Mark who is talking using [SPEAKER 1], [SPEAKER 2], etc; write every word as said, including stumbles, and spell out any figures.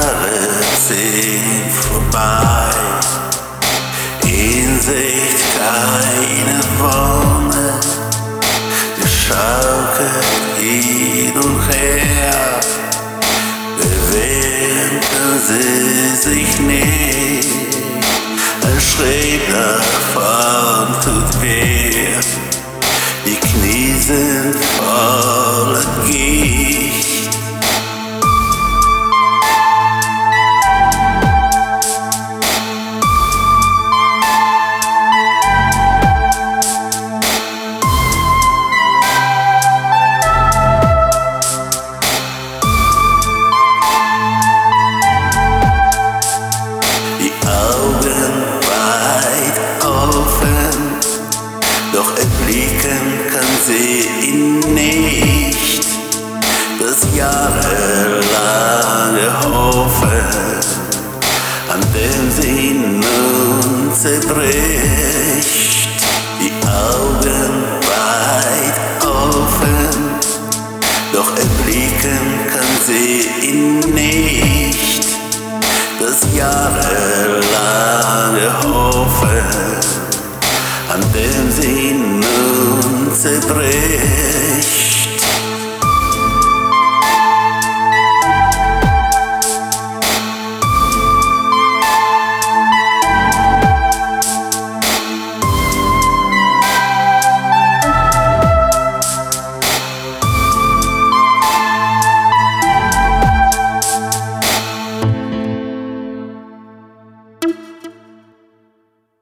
[SPEAKER 1] Jahre ziehen vorbei, in Sicht keine Wonne, wir schaukeln hin und her, bewegen sie sich nicht, ein Schritt nach vorn tut weh, die Knie sind voller Gicht. Doch erblicken kann sie ihn nicht, das jahrelange Hoffen, an dem sie nun zerbricht. Die Augen weit offen, doch erblicken kann sie ihn nicht, das jahrelange Hoffen, an dem sie nun zerbricht.